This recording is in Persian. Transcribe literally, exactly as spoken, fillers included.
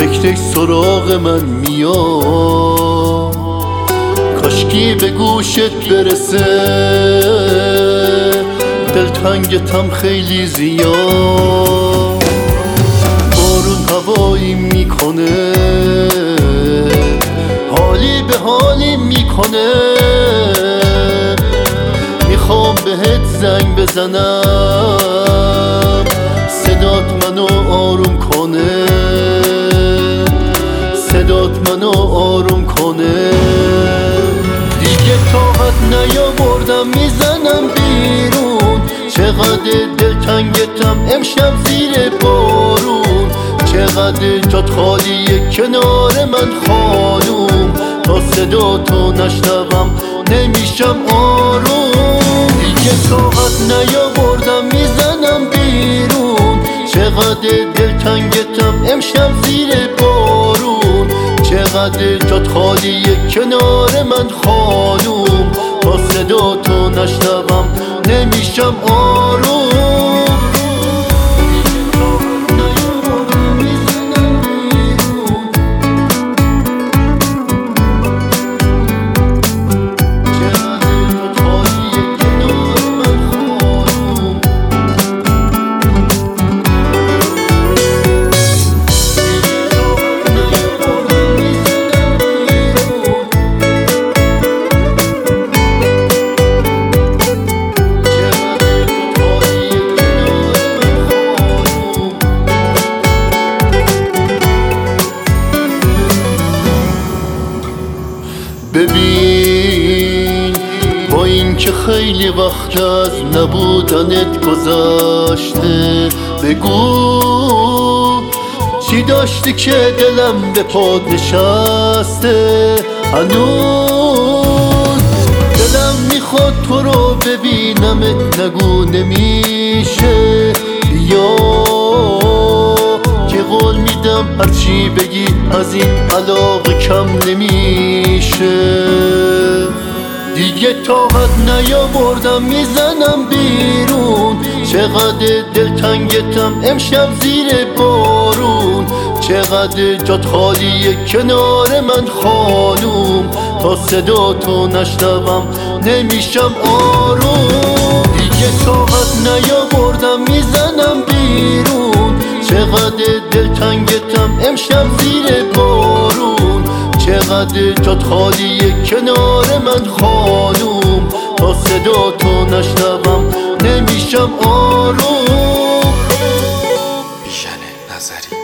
تک تک سراغ من میاد، کاشکی به گوشت برسه، دلتنگتم خیلی زیاد. بارون هوایی میکنه، حالی به حالی میکنه، میخوام بهت زنگ بزنم، صدات منو آروم کنه، صدات منو آروم کنه. دیگه طاقت نیاوردم میزنم بیرون، چقدر دلتنگتم امشب زیر بارون، چقدر جات خالیه کنار من خانوم، تا صدا تو نشنوم نمیشم آروم. دیگه طاقت نیاوردم میزنم بیرون، چقدر دلتنگتم امشب زیر بارون، چقدر جات خالیه کنار من خانوم، تا صدا تو نشنوم نمیشم آروم. ببین با این که خیلی وقت از نبودنت گذشته، بگو چی داشتی که دلم به پات نشسته. هنوز دلم میخواد تو رو ببینمت، نگو نمیشه، بیا که قول میدم هرچی بگی از این علاقه کم نمیشه. دیگه طاقت نیاوردم میزنم بیرون، چقدر دلتنگتم امشب زیر بارون، چقدر جات خالیه کنار من خانوم، تا صدا تو نشنوم نمیشم آروم. دیگه طاقت نیاوردم میزنم بیرون، چقدر دلتنگتم امشب زیر بارون، چقدر جات خالیه کنار من خانوم، تا صدا تو نشنوم نمیشم آروم. بیژن نظری.